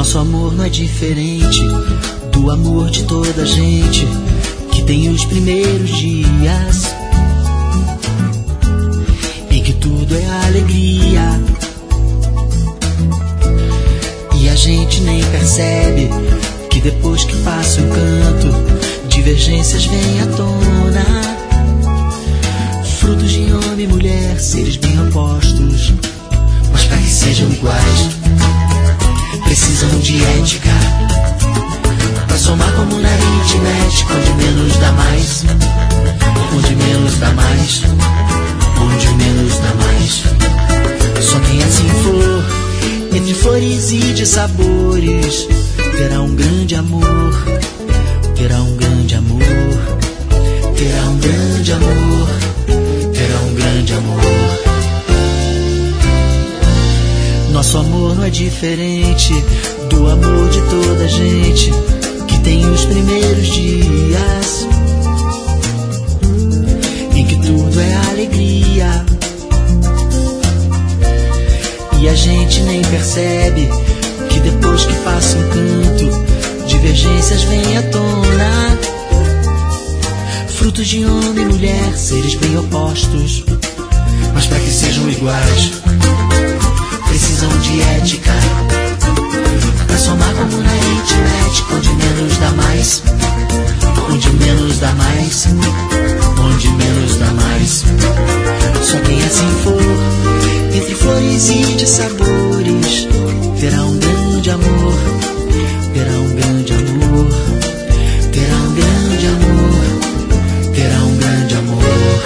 Nosso amor não é diferente do amor de toda gente que tem os primeiros dias em que tudo é alegria e a gente nem percebe que depois que passa o encanto, divergências vêm à tona. Frutos de homem e mulher, seres bem opostos, mas para que sejam iguais, precisam de ética. Pra somar como na aritmética, onde menos dá mais, onde menos dá mais, onde menos dá mais. Só quem assim for, entre flores e de sabores, terá um grande amor, terá um grande amor, terá um grande amor, terá um grande amor. Nosso amor não é diferente do amor de toda gente que tem os primeiros dias em que tudo é alegria e a gente nem percebe que depois que passa um canto, divergências vêm à tona. Frutos de homem e mulher, seres bem opostos, mas para que sejam iguais, precisam de ética. Pra somar como na aritmética, onde menos dá mais, onde menos dá mais, onde menos dá mais. Só quem assim for, entre flores e de sabores, terá um grande amor, terá um grande amor, terá um grande amor, terá um grande amor.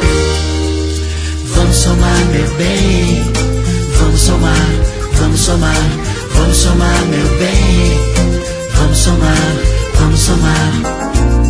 Vamos somar, meu bem, vamos somar, vamos somar, vamos somar, meu bem, vamos somar, vamos somar.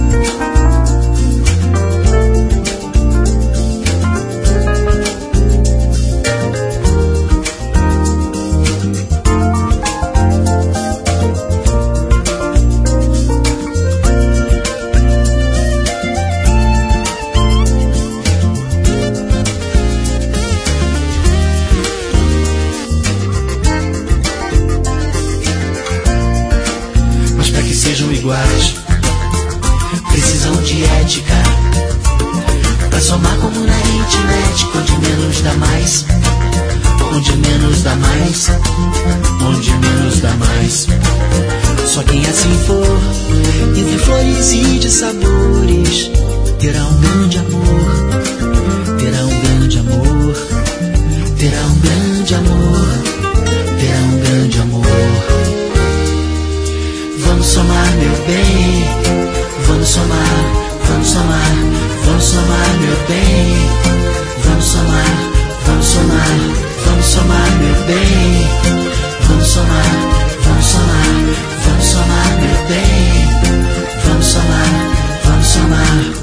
Sejam iguais, precisam de ética. Pra somar como na aritmética, onde menos dá mais, onde menos dá mais, onde menos dá mais. Só quem assim for, entre flores e de sabores, terá um grande amor, terá um grande amor, terá um grande amor, terá um grande amor. Vamos somar, meu bem, vamos somar, vamos somar, vamos somar, meu bem, vamos somar, vamos somar, vamos somar, meu bem, vamos somar, vamos somar, vamos somar, meu bem, vamos somar, vamos somar.